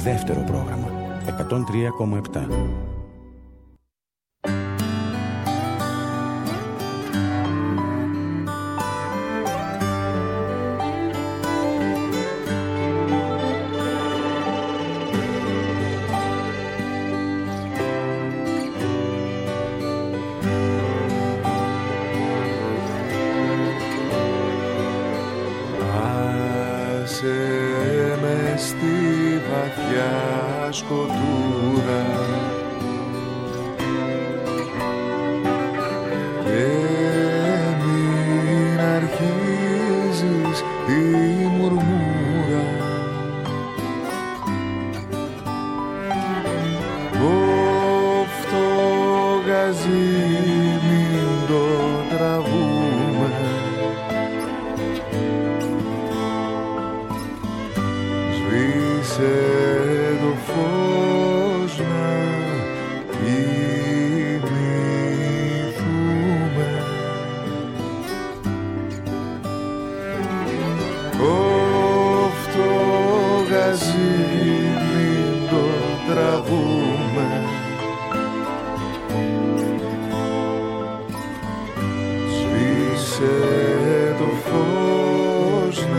δεύτερο πρόγραμμα 103,7. Σκοτούρα και μην αρχίζεις τη μουρμούρα. Κόφτο γαζί μην το τραβούμε, σβήσε το φως να κοιμηθούμε. Κόφτο γαζί μην το τραβούμε, σβήσε το φως να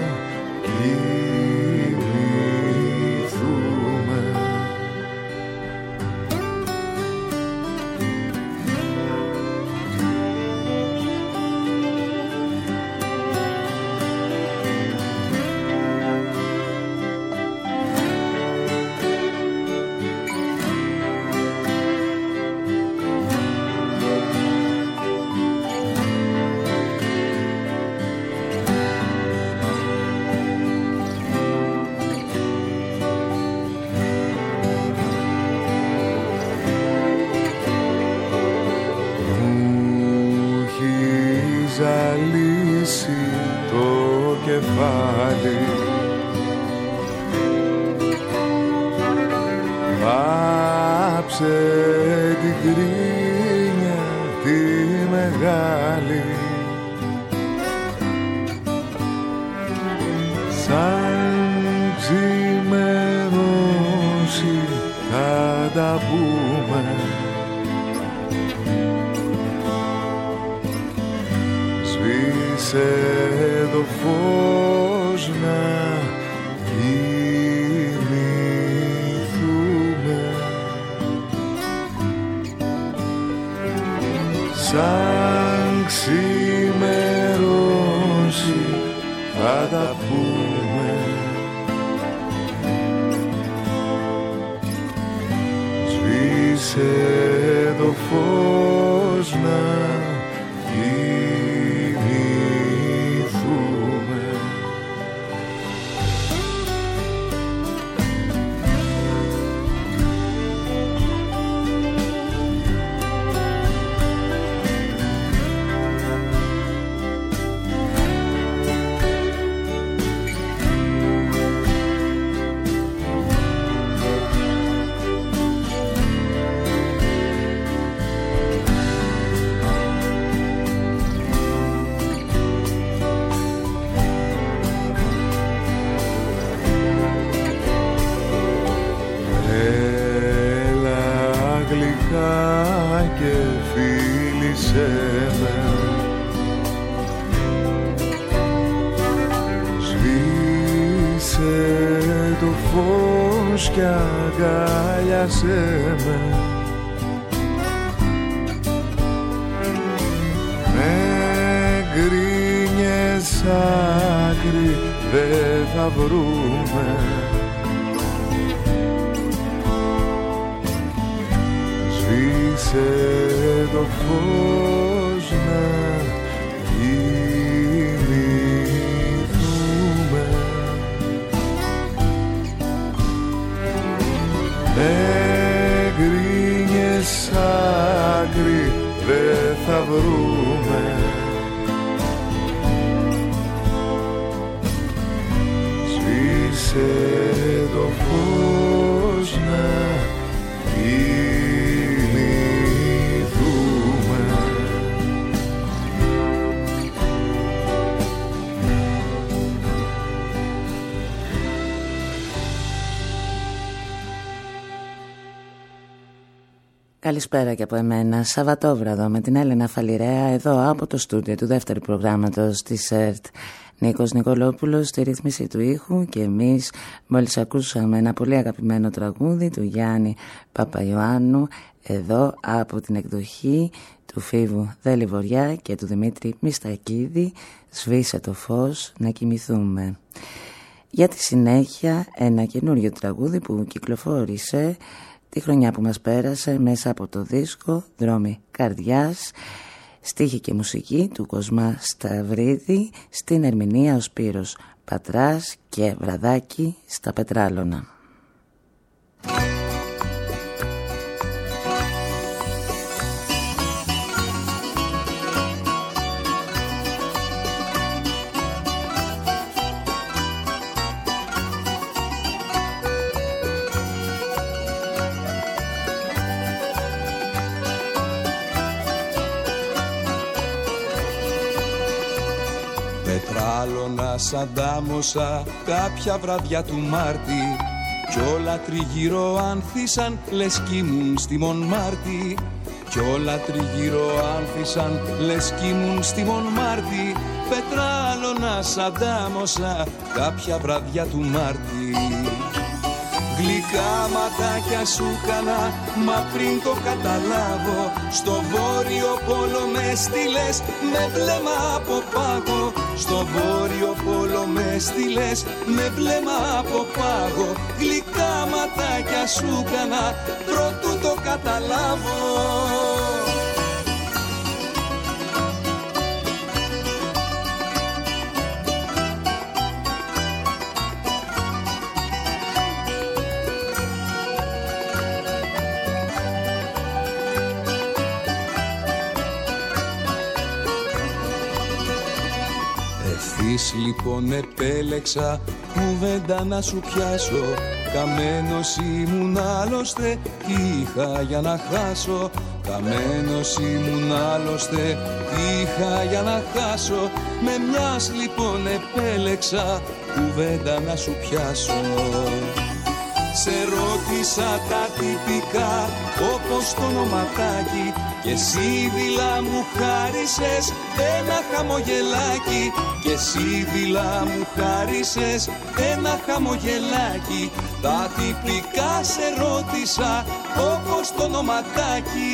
ζαλίσει το κεφάλι. Βάψε την κρίνια τη μεγάλη, σαν ξημερώσει θα τα πούμε. Σε το φως να κοιμηθούμε, σαν ξημερώσει θα τα πούμε. Σβήσε το φως να και φίλησέ με, σβήσε το φως κι αγκάλιασέ με. Με γκρίνιες άκρη δεν θα βρούμε, σβήσε το φως να κοιμηθούμε. Με γκρίνιες άκρη δεν θα βρούμε, σβήσε το φως να Καλησπέρα και από εμένα. Σαββατόβραδο με την Έλενα Φαλιρέα εδώ από το στούντιο του δεύτερου προγράμματος της ΕΡΤ. Νίκος Νικολόπουλος στη ρύθμιση του ήχου και εμείς μόλις ακούσαμε ένα πολύ αγαπημένο τραγούδι του Γιάννη Παπαϊωάννου εδώ από την εκδοχή του Φίβου Δελιβοριά και του Δημήτρη Μιστακίδη, «Σβήσε το φως να κοιμηθούμε». Για τη συνέχεια ένα καινούριο τραγούδι που κυκλοφόρησε τη χρονιά που μας πέρασε μέσα από το δίσκο «Δρόμοι Καρδιάς», στίχη και μουσική του Κοσμά Σταυρίδη, στην ερμηνεία ο Σπύρος Πατράς και Βραδάκι στα Πετράλωνα. Πετράλωνα σαν τάμωσα κάποια βραδιά του Μάρτη κι όλα τριγύρω άνθησαν λες κι ήμουν στη Μονμάρτη. Κι όλα τριγύρω άνθησαν λες κι ήμουν στη Μονμάρτη. Πετράλωνα σαν τάμωσα κάποια βραδιά του Μάρτη. Γλυκά ματάκια σου κάνα, μα πριν το καταλάβω, στο βόρειο πόλο με στείλες με βλέμμα από πάγο. Στο βόρειο πόλο με στείλες με βλέμμα από πάγο. Γλυκά ματάκια σου κάνα, προτού το καταλάβω. Λοιπόν επέλεξα κουβέντα να σου πιάσω. Καμένος ήμουν άλλωστε, τι είχα για να χάσω. Καμένος ήμουν άλλωστε, τι είχα για να χάσω. Με μιας λοιπόν επέλεξα κουβέντα να σου πιάσω. Σε ρώτησα τα τυπικά όπως το ονοματάκι και εσύ δειλά μου χάρισες ένα χαμογελάκι. Και εσύ δειλά μου χάρισες ένα χαμογελάκι. Τα τυπικά σε ρώτησα όπως το ονοματάκι.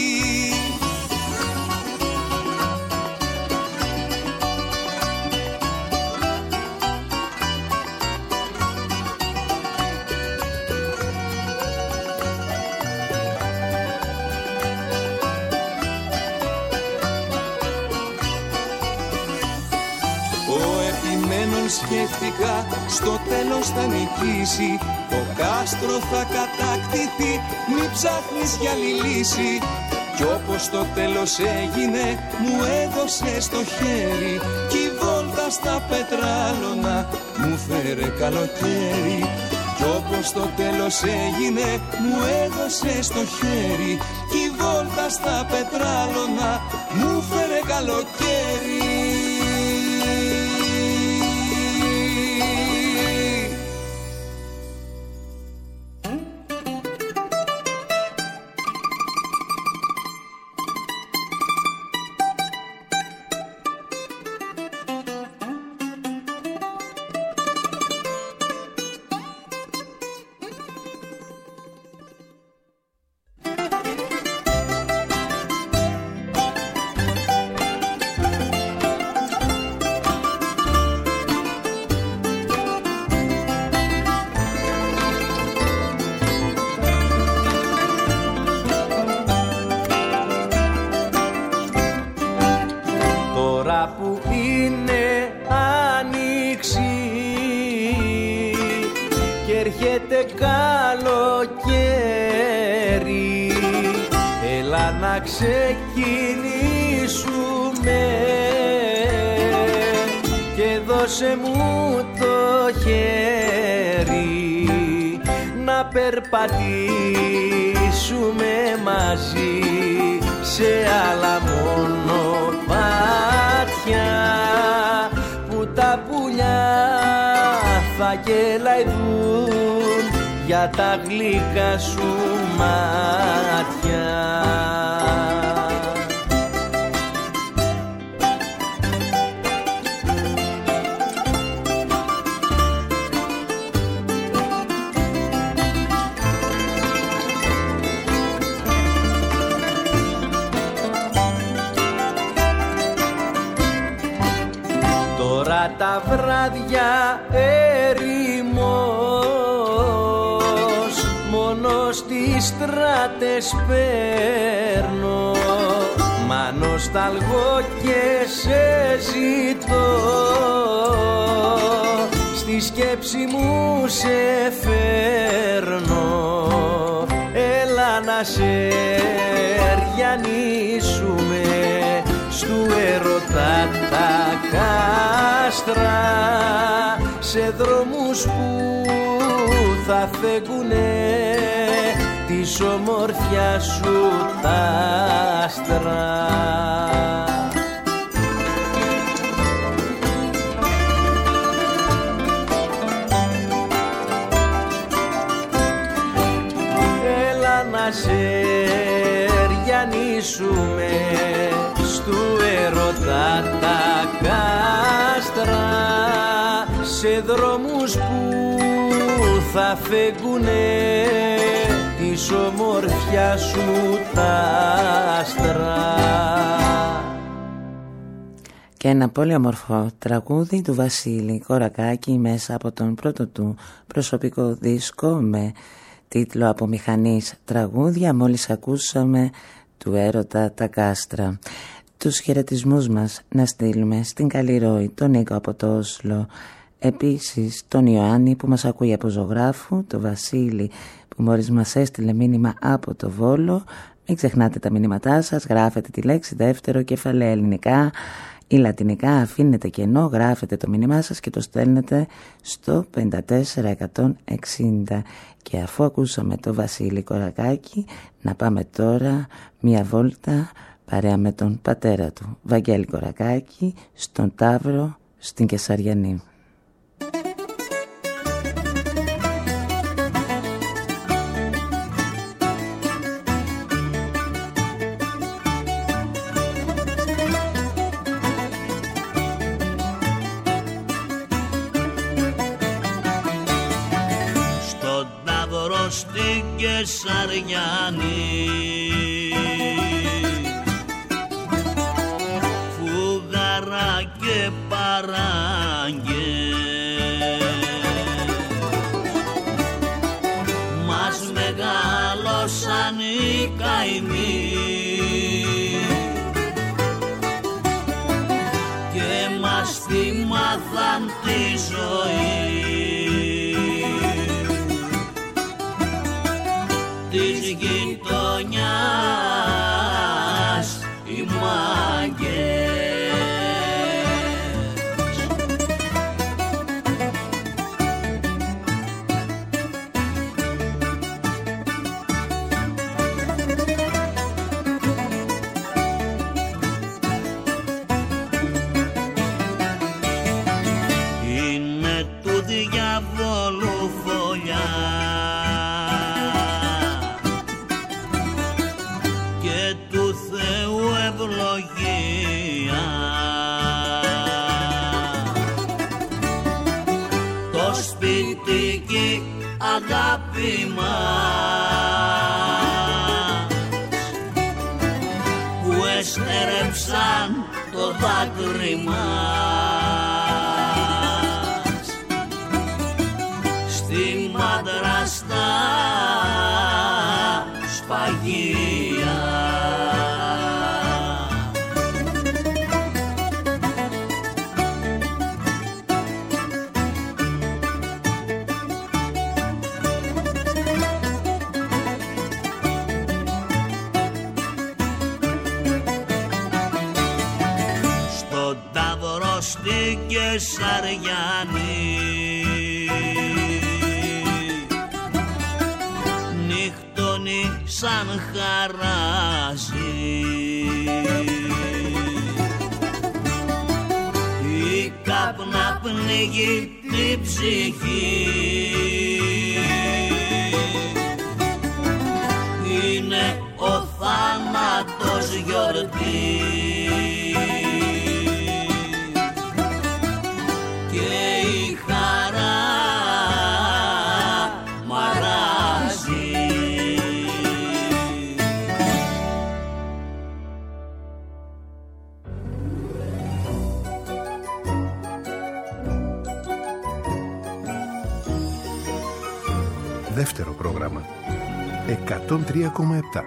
Σκέφτηκα στο τέλος θα νικήσει, το κάστρο θα κατακτηθεί, μη ψάχνεις για άλλη λύση. Κι όπως το τέλος έγινε μου έδωσε στο χέρι κι η βόλτα στα Πετράλωνα μου φέρε καλοκαίρι. Κι όπως το τέλος έγινε μου έδωσε στο χέρι κι η βόλτα στα Πετράλωνα μου φέρε καλοκαίρι. Ξεκινήσουμε και δώσε μου το χέρι να περπατήσουμε μαζί σε άλλα μονοπάτια που τα πουλιά θα γελαϊδούν για τα γλυκά σου μάτια. Τώρα τα βράδια ερημός, μόνο στις στράτες παίρνω, μα νοσταλγώ και σε ζητώ, στη σκέψη μου σε φέρνω. Έλα να σε ριανίσουμε στου έρωτα τα κάστρα, σε δρόμους που θα φέγγουνε της ομορφιάς σου τα άστρα. Έλα να σε ριανίσουμε στου έρωτα τα κάστρα, σε δρόμους που θα φέγγουνε της ομορφιάς σου τα άστρα. Και ένα πολύ όμορφο τραγούδι του Βασίλη Κορακάκη μέσα από τον πρώτο του προσωπικό δίσκο με τίτλο «Από μηχανής τραγούδια». Μόλις ακούσαμε του έρωτα τα κάστρα. Τους χαιρετισμούς μας να στείλουμε στην Καλλιρόη, τον Νίκο από το Όσλο, επίσης τον Ιωάννη που μας ακούει από Ζωγράφου, τον Βασίλη που μόλις μας έστειλε μήνυμα από το Βόλο. Μην ξεχνάτε τα μηνύματά σας, γράφετε τη λέξη δεύτερο κεφαλαίο ελληνικά ή λατινικά, αφήνετε κενό, γράφετε το μήνυμά σας και το στέλνετε στο 54160. Και αφού ακούσαμε το Βασίλη Κορακάκη, να πάμε τώρα μια βόλτα παρέα με τον πατέρα του, Βαγγέλη Κορακάκη, στον Ταύρο, στην Κεσαριανή. Στον Ταύρο, στην Κεσαριανή, και παράγγε μας μεγάλωσαν οι καημοί και μας τη μάθαν τη ζωή της γειτονιάς οι μάγκες. Αγάπη μας που έστρεψαν το δάκρυ μας στη μάντρα στα σφαγεία. Στην Κεσαριανή νύχτωνει σαν χαράζει η κάπνα πνίγει την ψυχή γιορτή και η χαρά μαράζει. Δεύτερο πρόγραμμα 103,7.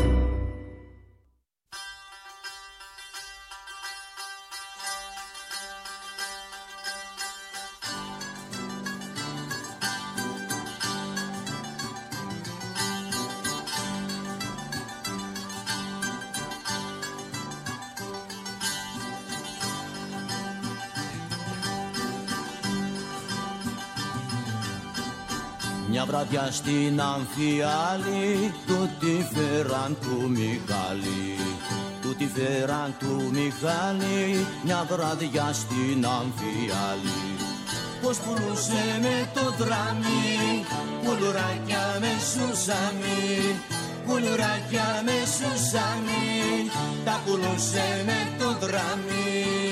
Μια βραδιά στην Αμφιάλη, τούτη φέραν του Μιχάλη. Τούτη φέραν του Μιχάλη, μια βραδιά στην Αμφιάλη. Πως πουλούσε με το δράμι, πουλουράκια με σουσάμι. Πουλουράκια με σουσάμι, τα πουλούσε με το δράμι.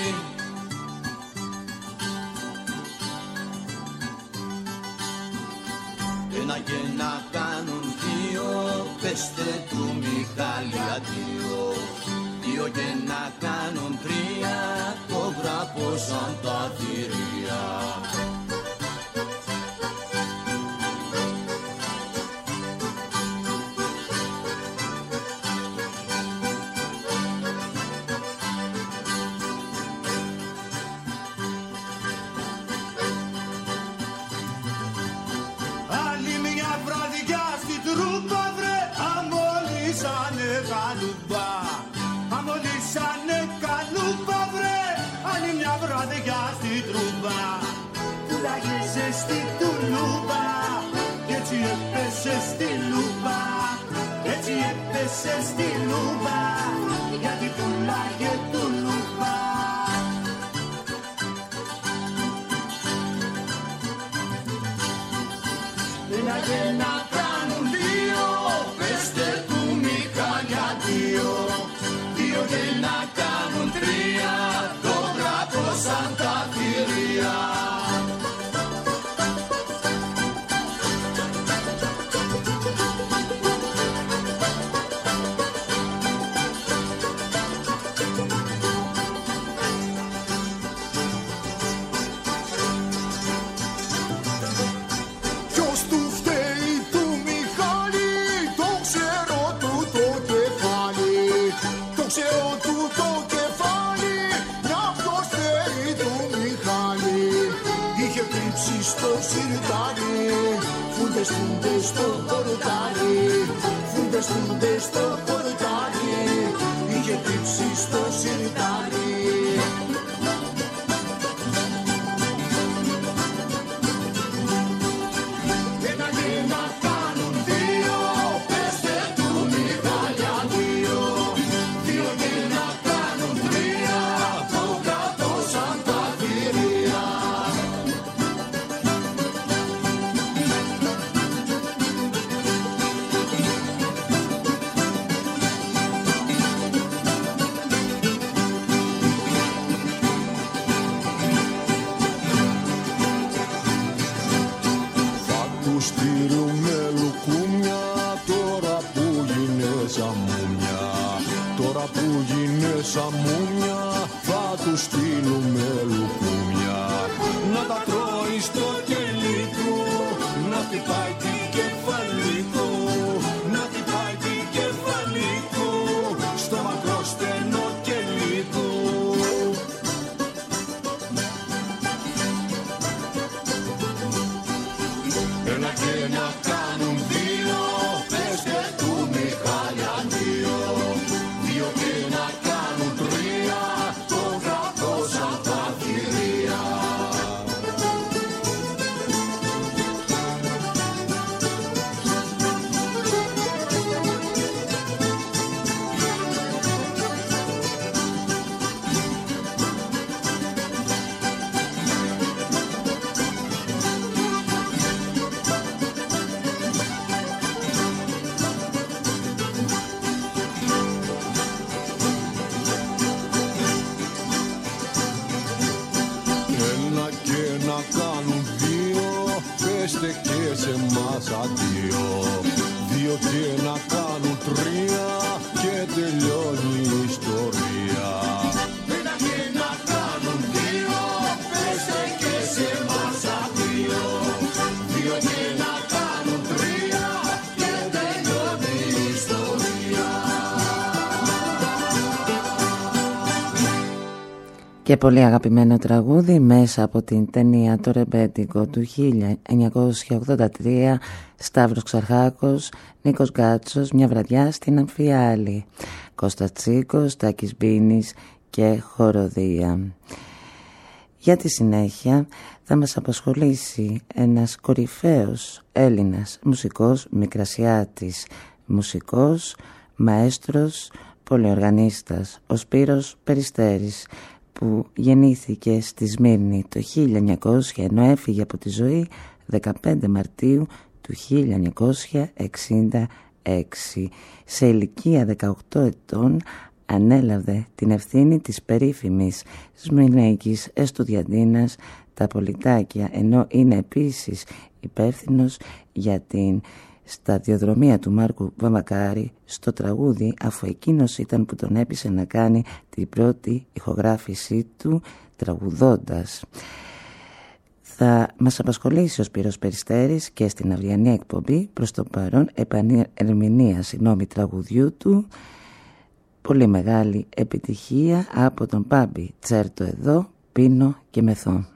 Ένα και να κάνουν δύο, πέστε του Μιχάλη αντίο. Δύο και να κάνουν τρία, το γραπώσαν τα θηρία. Πουλάγεσαι στη τουλούμπα κι έτσι έπεσε στη λούμπα. Έτσι έπεσε στη λούμπα γιατί πουλάγε τουλούμπα. Πουλάγε να κάνουν δύο, πέστε του Μιχάλη αντίο. Δύο και να κάνουν τρία, το γραπώσαν τα θηρία. Φούντες στο χορτάρι, φούντες στο χορτάρι, είχε κρύψει στο σιρτάρι. Ένα και να κάνουν δύο, πέστε του Μιχάλη αντίο. Δύο και να κάνουν τρία, το γραπώσαν τα θηρία. Σαμούνια θα του στείλουμε λουκούμια. Να τα τρώει στο κελί του, να χτυπάει την κεφαλή του. Να χτυπάει την κεφαλή του, στο μακρό στενό κελί του. Ένα και να κάνουν δύο, πέστε του Μιχάλη αντίο. Δύο και να κάνουν τρία, το γραπώσαν τα θηρία. κάνουν δύο, πέστε και σε μας αντίο. Δύο και να κάνουν τρία και τελειώνει η ιστορία. Ένα και να κάνουν δύο, πέστε και σε μας αντίο. Δύο και να κάνουν τρία και τελειώνει η ιστορία. Και πολύ αγαπημένο τραγούδι μέσα από την ταινία «Το Ρεμπέτικο» του 1983, Σταύρος Ξαρχάκος, Νίκος Γκάτσος, «Μια βραδιά στην Αμφιάλη», Κώστα Τσίκος, Τάκης Μπίνης και χοροδία. Για τη συνέχεια θα μας απασχολήσει ένας κορυφαίος Έλληνας μουσικός, Μικρασιάτης μουσικός, μαέστρος, πολυοργανίστας, ο Σπύρος Περιστέρης, που γεννήθηκε στη Σμύρνη το 1900 ενώ έφυγε από τη ζωή 15 Μαρτίου του 1966. Σε ηλικία 18 ετών ανέλαβε την ευθύνη της περίφημης Σμυρναϊκής Εστουδιαντίνας τα Πολιτάκια, ενώ είναι επίσης υπεύθυνος για την σταδιοδρομία του Μάρκου Βαμβακάρη στο τραγούδι, αφού εκείνος ήταν που τον έπεισε να κάνει την πρώτη ηχογράφησή του τραγουδώντας. Θα μας απασχολήσει ο Σπύρος Περιστέρης και στην αυριανή εκπομπή, προς το παρόν ερμηνεία τραγουδιού του, πολύ μεγάλη επιτυχία από τον Πάμπη Τσέρτο εδώ, Πίνο και Μεθό.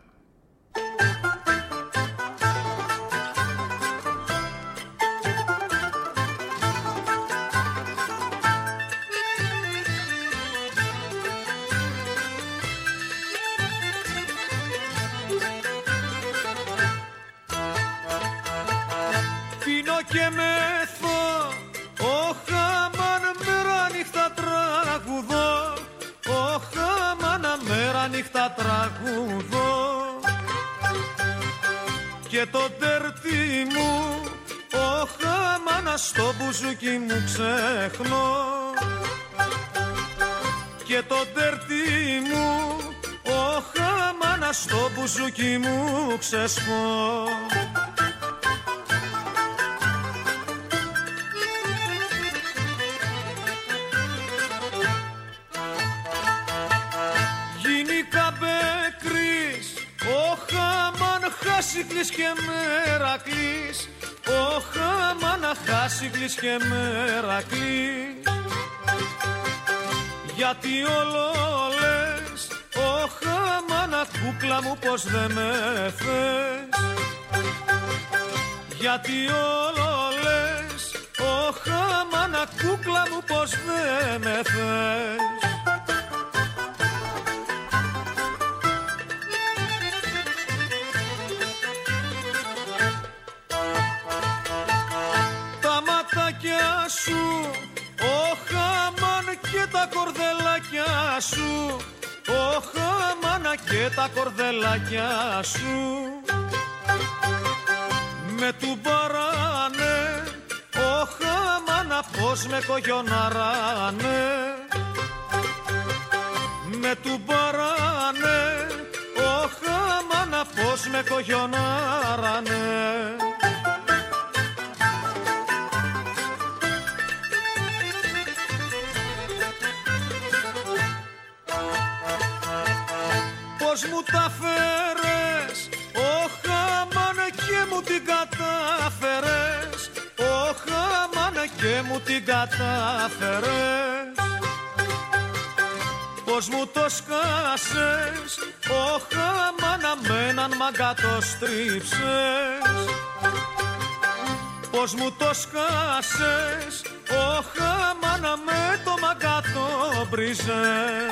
Και το τέρτι μου, μάνα στο μπουζούκι μου ξέχνω. Και το τέρτι μου, μάνα στο μπουζούκι μου ξεσπώ. Χάσικλης και Μερακλής, μάνα Χάσικλης και Μερακλής. Γιατί όλο λες, μάνα κούκλα μου πως δεν με θες. Γιατί όλο λες, μάνα κούκλα μου πως δεν με θες. Σου, μάνα και τα κορδελάκια σου, μάνα και τα κορδελάκια σου. Με του παράνε, μάνα πως με κογιοναράνε. Με του παράνε, μάνα πως με κογιοναράνε. Πώς μου τα φέρες, μάνα και μου την κατάφερες. Μάνα και μου την κατάφερες. Πώς μου το σκάσες, μάνα με έναν μαγκά το στρίψες. Πώς μου το σκάσες, μάνα με το μαγκά το μπριζες.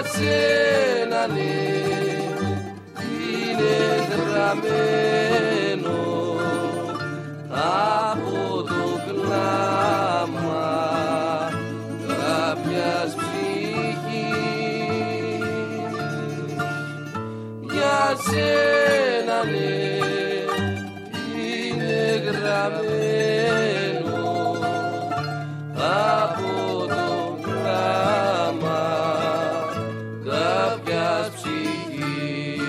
σένα ναι, είναι γραμμένο από το κλάμα κάποιας ψυχής. Για σένα ναι, είναι γραμμένο από το κλάμα κάποιας ψυχής.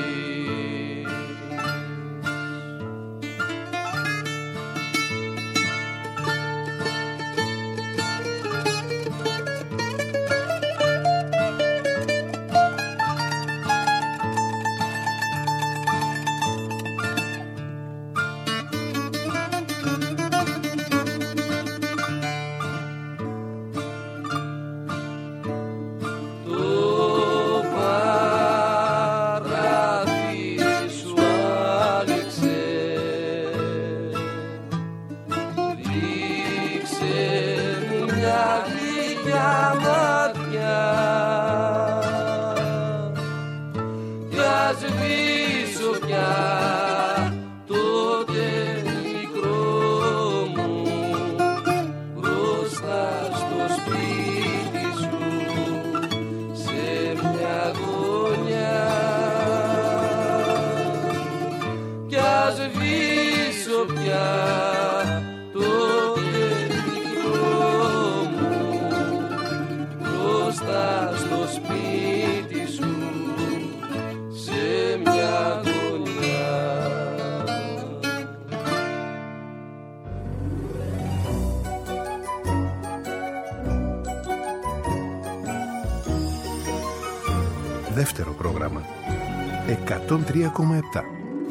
Δεύτερο πρόγραμμα 103,7.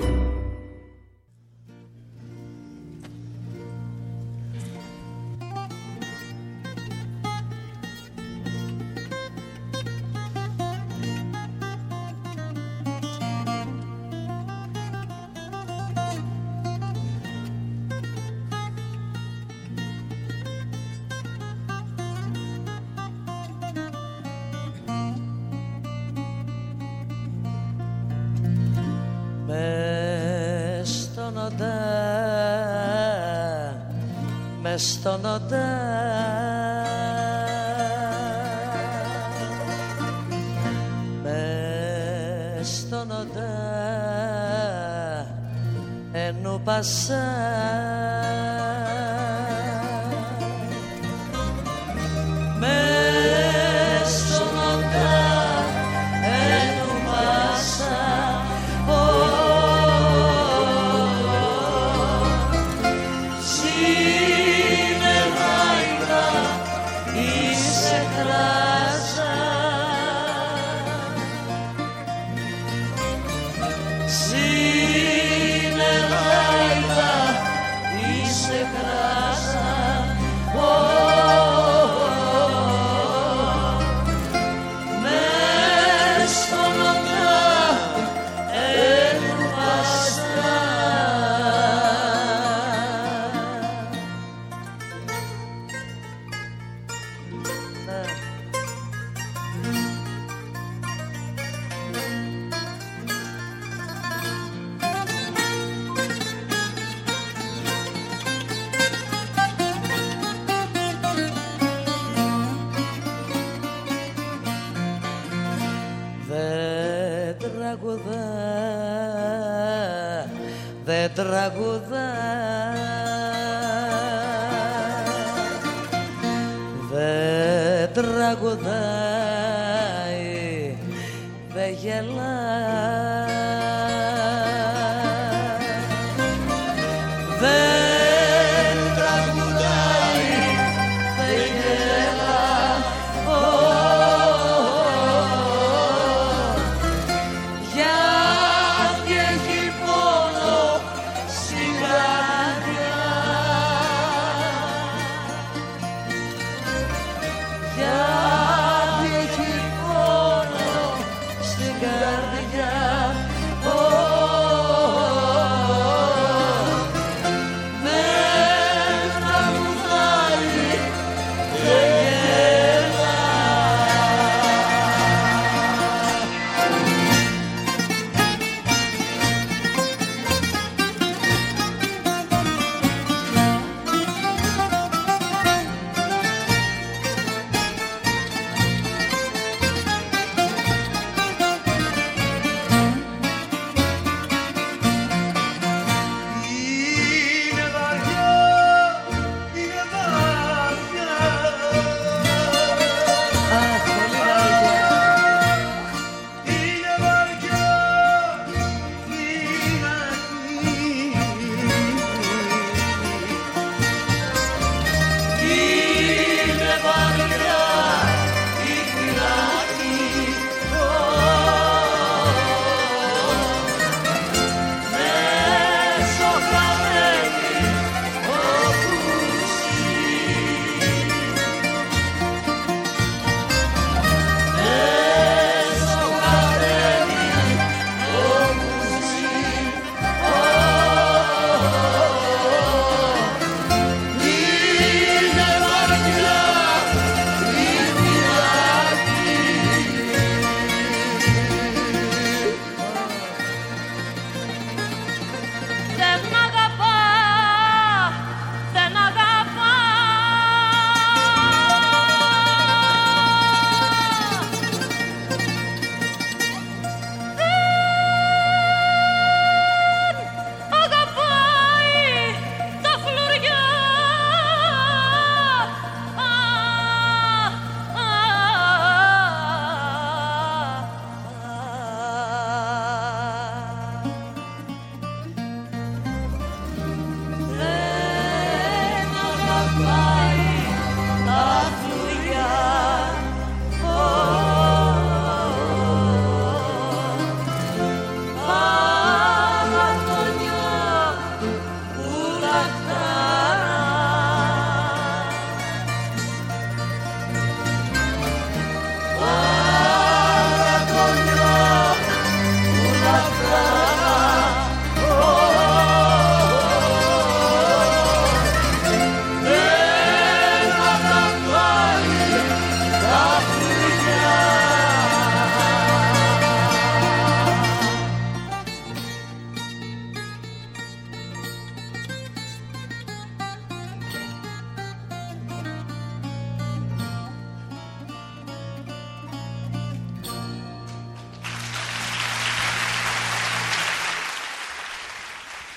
Στον οντά μες στον οντά ενού πασά μες στον οντά ενού πασά δεν τραγουδά, δεν τραγουδάει, δεν γελά, δεν τραγουδάει, δεν γελά, γιατί έχει πόνο στην καρδιά, γιατί έχει πόνο στην καρδιά.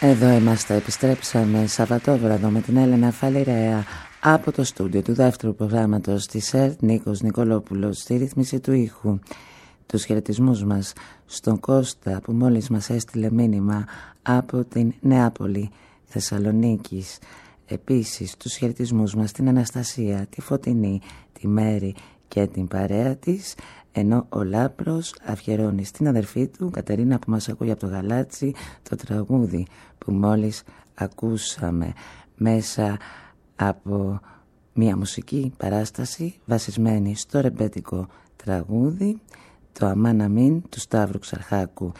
Εδώ είμαστε, επιστρέψαμε Σαββατόβραδο με την Έλενα Φαλιρέα από το στούντιο του δεύτερου προγράμματος της ΕΡΤ, Νίκος Νικολόπουλος στη ρύθμιση του ήχου. Τους χαιρετισμούς μας στον Κώστα που μόλις μας έστειλε μήνυμα από την Νεάπολη Θεσσαλονίκης. Επίσης τους χαιρετισμούς μας στην Αναστασία, τη Φωτεινή, τη Μέρη και την παρέα της, ενώ ο Λάπρος αφιερώνει στην αδερφή του Κατερίνα που μας ακούει από το Γαλάτσι το τραγούδι που μόλις ακούσαμε μέσα από μια μουσική παράσταση βασισμένη στο ρεμπέτικο τραγούδι το «Αμάν Αμήν» του Σταύρου Ξαρχάκου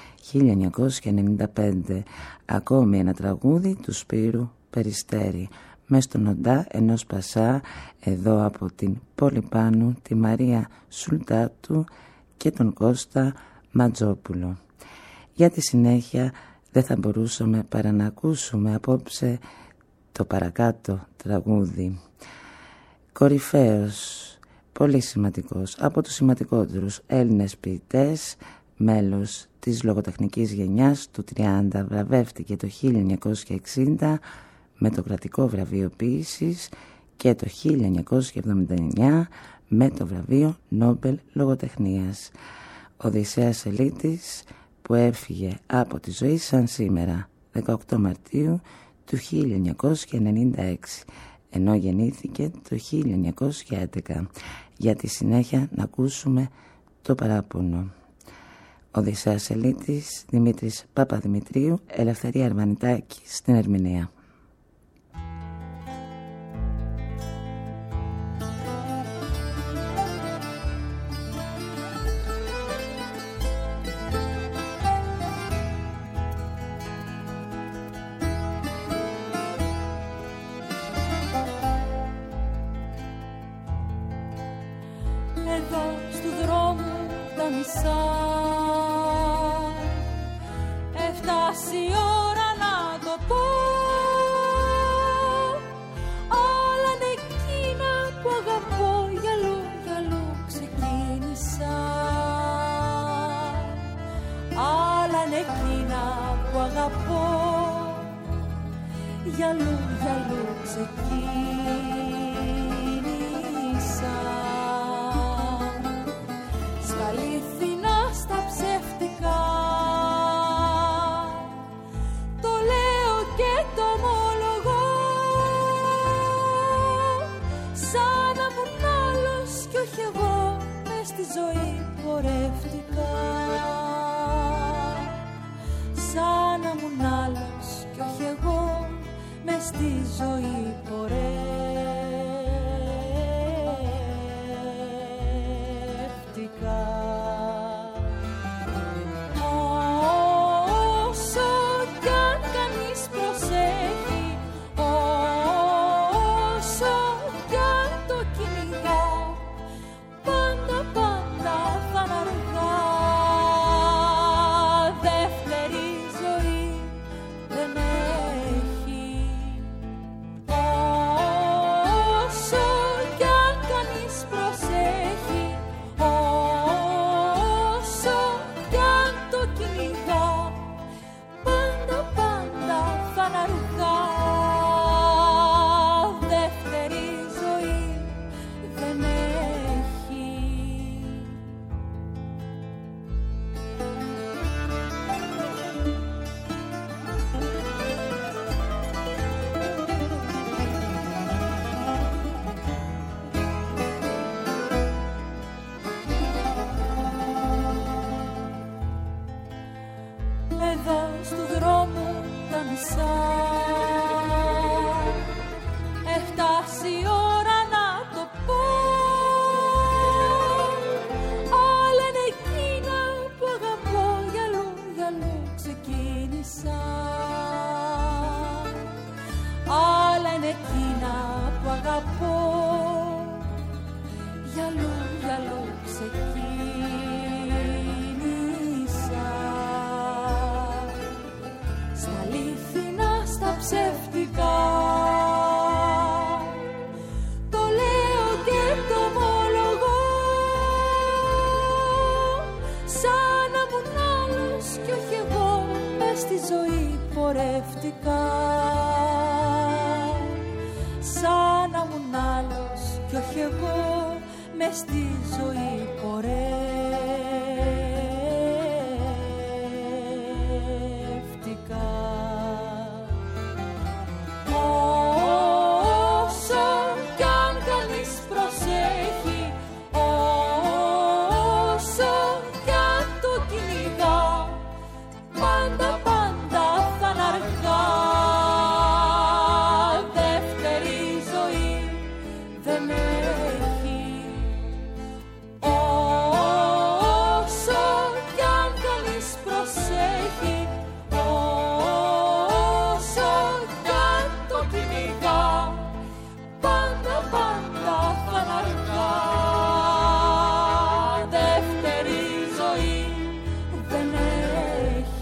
1995. Ακόμη ένα τραγούδι του Σπύρου Περιστέρη μες στον Οντά ενός Πασά, εδώ από την Πολυπάνου, τη Μαρία Σουλτάτου και τον Κώστα Ματζόπουλο. Για τη συνέχεια δεν θα μπορούσαμε παρά να ακούσουμε απόψε το παρακάτω τραγούδι. Κορυφαίος, πολύ σημαντικός, από τους σημαντικότερους Έλληνες ποιητές, μέλος της λογοτεχνικής γενιάς του 30, βραβεύτηκε το 1960 με το κρατικό βραβείο ποίησης και το 1979 με το βραβείο Νόμπελ Λογοτεχνίας. Οδυσσέας Ελίτης που έφυγε από τη ζωή σαν σήμερα 18 Μαρτίου του 1996, ενώ γεννήθηκε το 1911. Για τη συνέχεια να ακούσουμε το παράπονο. Οδυσσέας Ελίτης, Δημήτρης Παπαδημητρίου, Ελευθερία Αρβανιτάκη στην ερμηνεία. Έφτασε η ώρα να το πω. Όλα είναι εκείνα που αγαπώ. Γυαλού, γυαλού ξεκίνησα. Όλα είναι εκείνα που αγαπώ. Γυαλού, γυαλού ξεκίνησα. Στα αλήθινα, στα ψεύτικα, το λέω και το ομολογώ. Σαν να ήμουν άλλος κι όχι εγώ, μες στη ζωή πορεύτηκα. Σαν να ήμουν άλλος κι όχι εγώ, μες στη ζωή πορεύτηκα. Όσο κι αν κανείς προσέχει, όσο κι αν το κυνηγά, πάντα πάντα θα είναι αργά. Δεύτερη ζωή δεν έχει. Όσο κι αν κανείς προσέχει, όσο κι αν το κυνηγά, πάντα πάντα θα είναι αργά. Δεύτερη ζωή δεν έχει. Εδώ στου δρόμου τα μισά, έφτασε η ώρα να το πω. Όλα είναι εκείνα που αγαπώ. Γυαλού, γυαλού ξεκίνησα. Όλα είναι εκείνα που αγαπώ. Γυαλού, γυαλού ξεκίνησα. Στα αλήθινα, στα ψεύτικα, το λέω και το ομολογώ. Σαν να ήμουν άλλος κι όχι εγώ, μες στη ζωή πορεύτηκα. εγώ μες στη ζωή πορεύτηκα. Όσο κι αν κανείς προσέχει, όσο κι αν το κυνηγά, πάντα πάντα θα είναι αργά. Δεύτερη ζωή δεν έχει. Όσο κι αν κανείς προσέχει, όσο κι αν το κυνηγά, πάντα πάντα θα είναι αργά. Δεύτερη ζωή δεν έχει.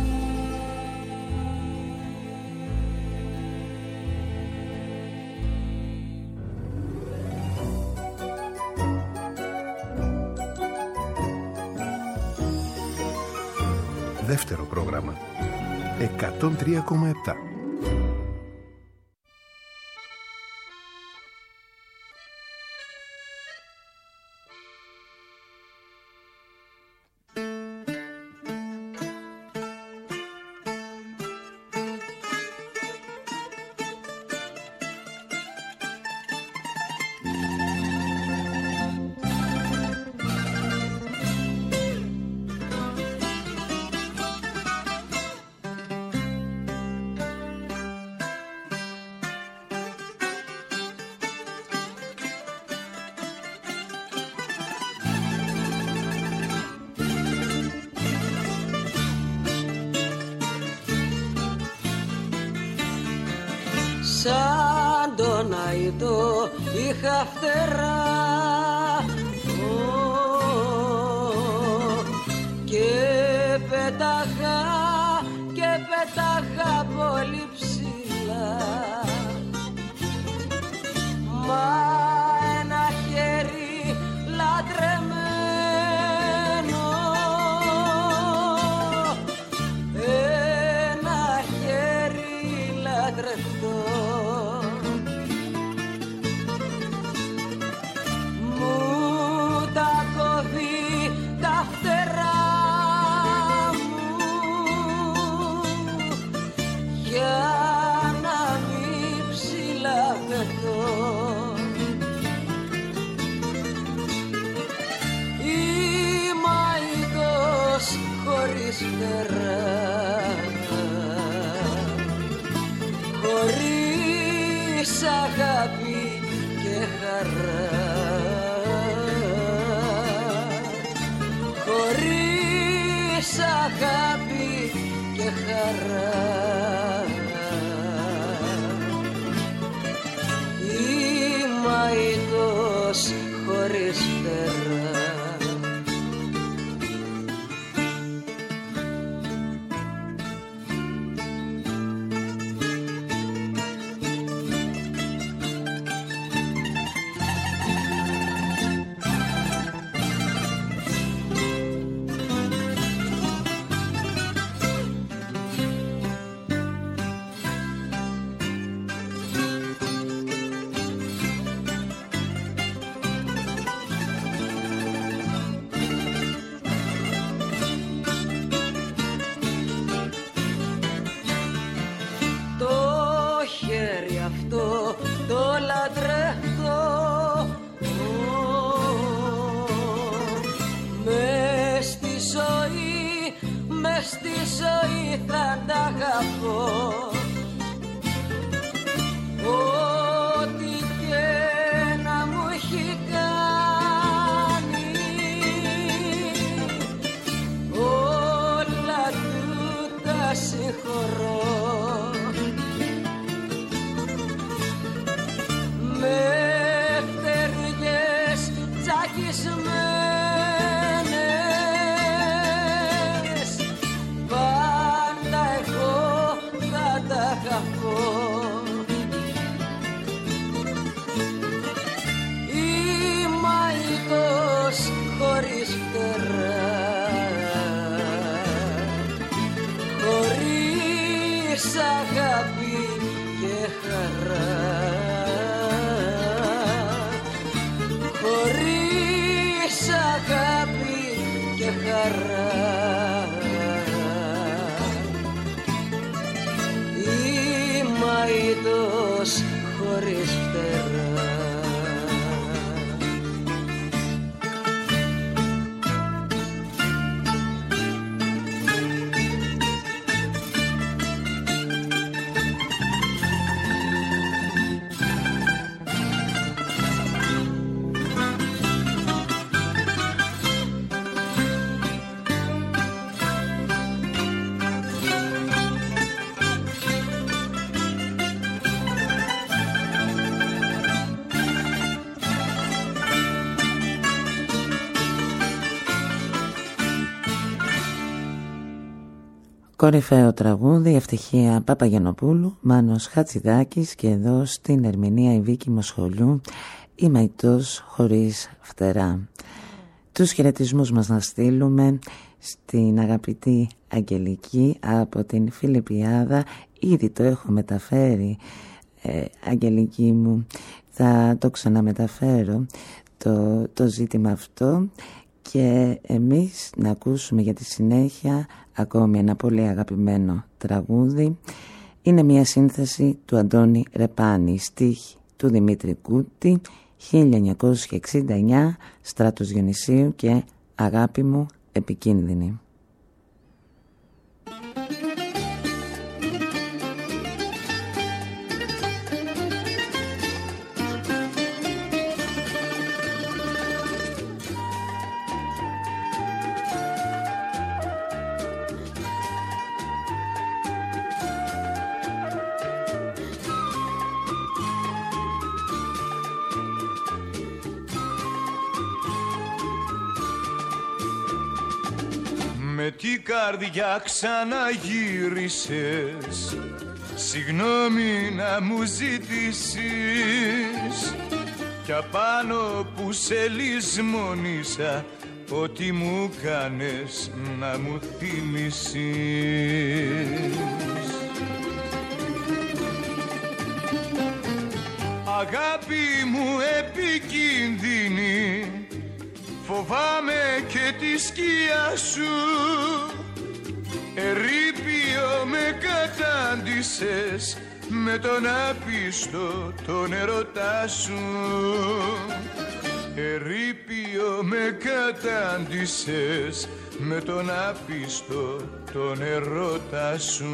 Δεύτερο πρόγραμμα 103,7. Σαν τον Αϊτό είχα φτερά και πέταγα πολύ ψηλά. Μα ένα χέρι λατρεμένο, ένα χέρι λατρευτό, μου τα κόβει τα φτερά μου για να μην ψηλαφεθώ. Είμαι αητός χωρίς φτερά, χωρίς αγάπη και χαρά, χωρίς αγάπη και χαρά. Είμαι αητός χωρίς φτερά. χωρίς φτερά. Κορυφαίο τραγούδι, ευτυχία Παπαγιαννοπούλου, Μάνος Χατζηδάκης και εδώ στην ερμηνεία η Βίκη Μοσχολιού, η Μαϊτός χωρίς φτερά. Τους χαιρετισμούς μας να στείλουμε στην αγαπητή Αγγελική από την Φιλιππιάδα. Ήδη το έχω μεταφέρει, Αγγελική μου, θα το ξαναμεταφέρω το ζήτημα αυτό και εμείς να ακούσουμε για τη συνέχεια ακόμη ένα πολύ αγαπημένο τραγούδι. Είναι μια σύνθεση του Αντώνη Ρεπάνη, στίχη του Δημήτρη Κούτη, 1969, Στράτος Διονυσίου και Αγάπη μου επικίνδυνη. Με την καρδιά ξαναγύρισες, συγγνώμη να μου ζητήσεις, κι απάνω που σε λησμονήσα, ό,τι μου κάνες να μου θυμίσεις. Αγάπη μου επικίνδυνη, φοβάμαι και τη σκιά σου, ερείπιο με κατάντησες με τον άπιστο τον ερωτά σου. Ερείπιο με κατάντησες με τον άπιστο τον ερωτά σου.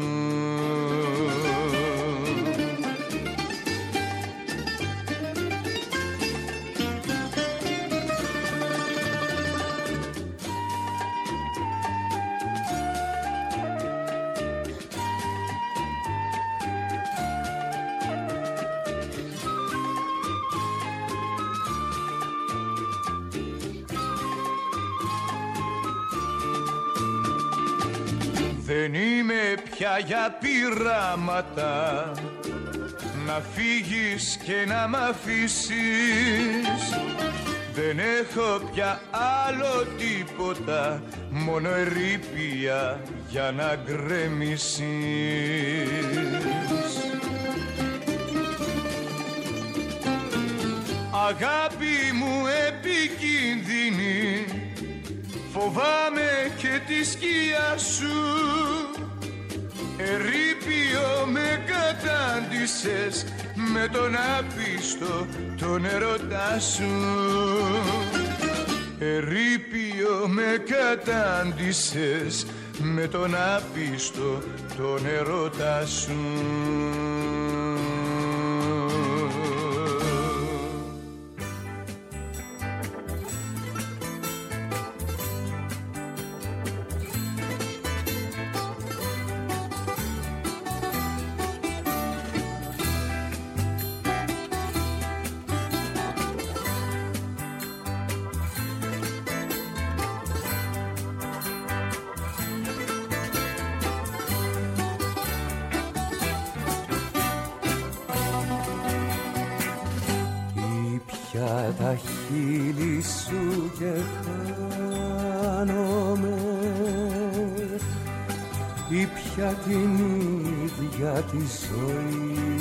Δεν είμαι πια για πειράματα, να φύγεις και να μ' αφήσεις. Δεν έχω πια άλλο τίποτα, μόνο ερείπια για να γκρεμίσεις. Αγάπη μου επικίνδυνη, φοβάμαι και τη σκιά σου, ερείπιο με κατάντησες με τον άπιστο τον ερωτά σου. Ερείπιο με κατάντησες με τον άπιστο τον ερωτά σου. Τα χείλη σου και χάνομαι, ή πια την ίδια τη ζωή.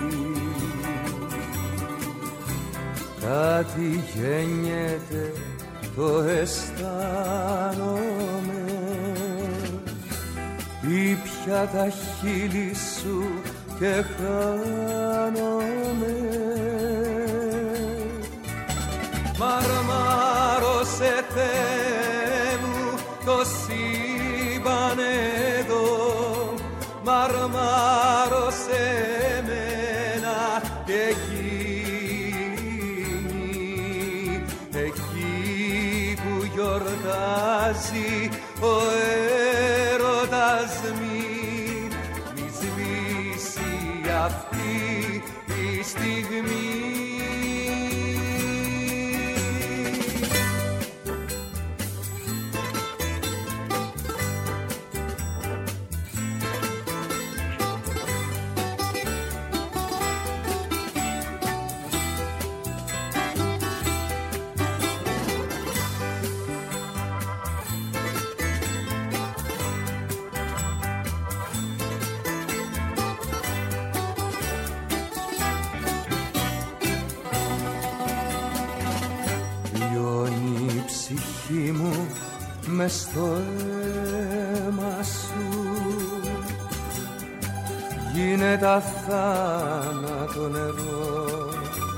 Κάτι γεννιέται, το αισθάνομαι, ή πια τα χείλη σου και χάνομαι. Μαρμάρωσε Θεέ μου το σύμπαν εδώ, μαρμάρωσε εμένα και εκείνη, εκεί που γιορτάζει ο έρωτας μη σβήσει αυτή η στιγμή. Μες στο αίμα σου γίνεται αθάνατο νερό,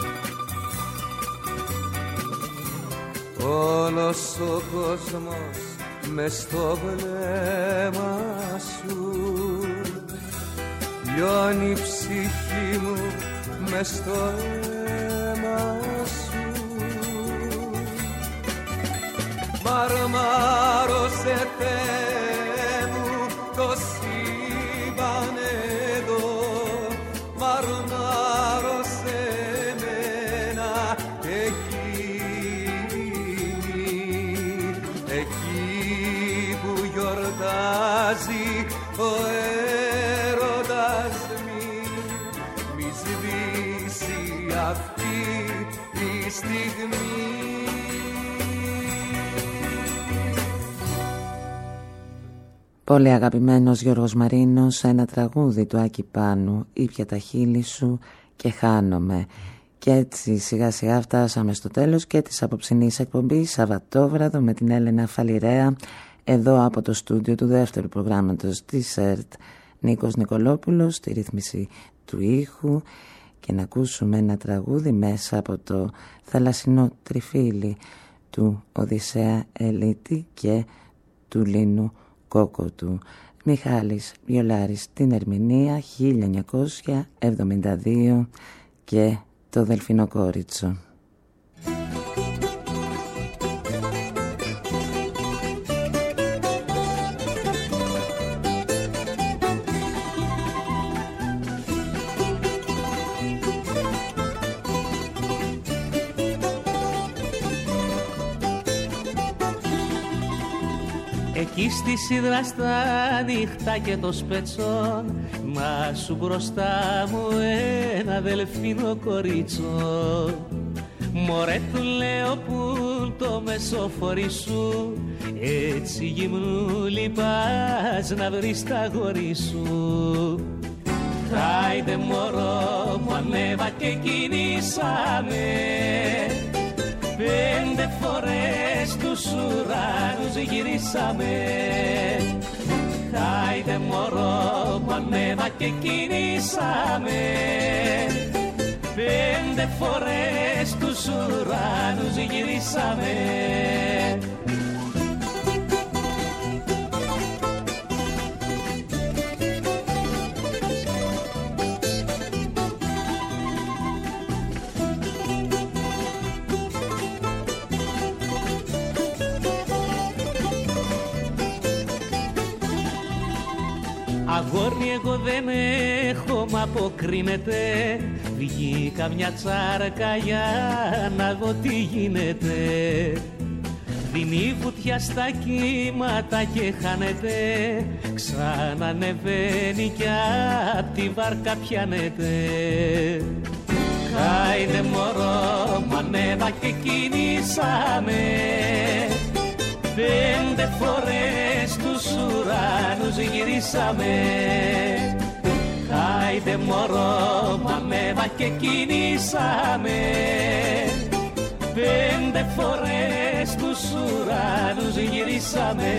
όλος ο κόσμος μες στο βλέμμα σου, λιώνει η ψυχή μου μες στο αίμα σου. Μαρμάρωσε Θεέ μου το σύμπαν εδώ, μαρμάρωσε εμένα εκείνη, εκεί που γιορτάζει ο έρωτας μη σβήσει αυτή η στιγμή. Πολύ αγαπημένος Γιώργος Μαρίνος, ένα τραγούδι του Άκη Πάνου, «Ήπια τα χείλη σου και χάνομαι». Και έτσι σιγά σιγά φτάσαμε στο τέλος και της απόψινής εκπομπής Σαββατόβραδο με την Έλενα Φαλιρέα, εδώ από το στούντιο του δεύτερου προγράμματος της ΕΡΤ, Νίκος Νικολόπουλος στη ρύθμιση του ήχου, και να ακούσουμε ένα τραγούδι μέσα από το θαλασσινό τριφύλι του Οδυσσέα Ελίτη και του Λίνου Κόκοτου. Μιχάλης Βιολάρης στην ερμηνεία, 1972, και το Δελφινοκόριτσο. Εκεί στη σίδρα στα νύχτα και το σπετσόν, μα σου μπροστά μου ένα δελφίνο κορίτσο. Μωρέ του λέω που το μεσοφορί σου, έτσι γυμνούλη πας να βρεις τα αγόρι σου. Χάιντε μωρό μου ανέβα και κινήσαμε, 5 φορές τους ουρανούς γυρίσαμε. Χάιντε μωρό μου ανέβα και κινήσαμε, 5 φορές τους ουρανούς γυρίσαμε. Αγόρι εγώ δεν έχω, μ' αποκρίνεται, βγήκα μια τσάρκα για να δω τι γίνεται. Δίνει βουτιά στα κύματα και χάνεται, ξανανεβαίνει κι απ' τη βάρκα πιάνεται. Χάιντε μωρό μου ανέβα και κινήσαμε, 5 φορές τους ουρανούς γυρίσαμε. Χάιντε μωρό μου ανέβα και κινήσαμε, 5 φορές τους ουρανούς γυρίσαμε.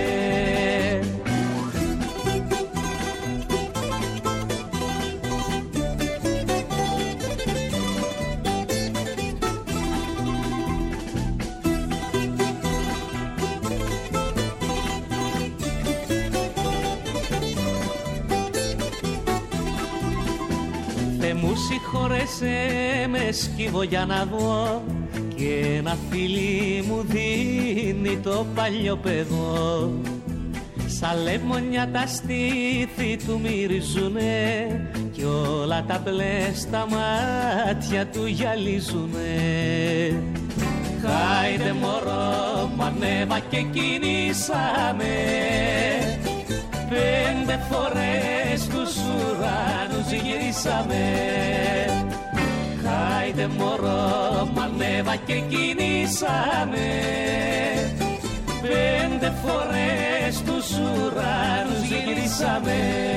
συγχώρεσέ με, σκύβω για να δω και ένα φίλι μου δίνει το παλιό παιδό. Σαν λεμονιά τα στήθη του μυρίζουνε κι όλα τα μπλε στα μάτια του γυαλίζουνε. Χάιντε μωρό, μ' ανέβα και κινήσαμε 5 φορές τους ουρανούς γυρίσαμε. Χάιντε μωρό, μ' ανέβα και κινήσαμε 5 φορές τους ουρανούς γυρίσαμε.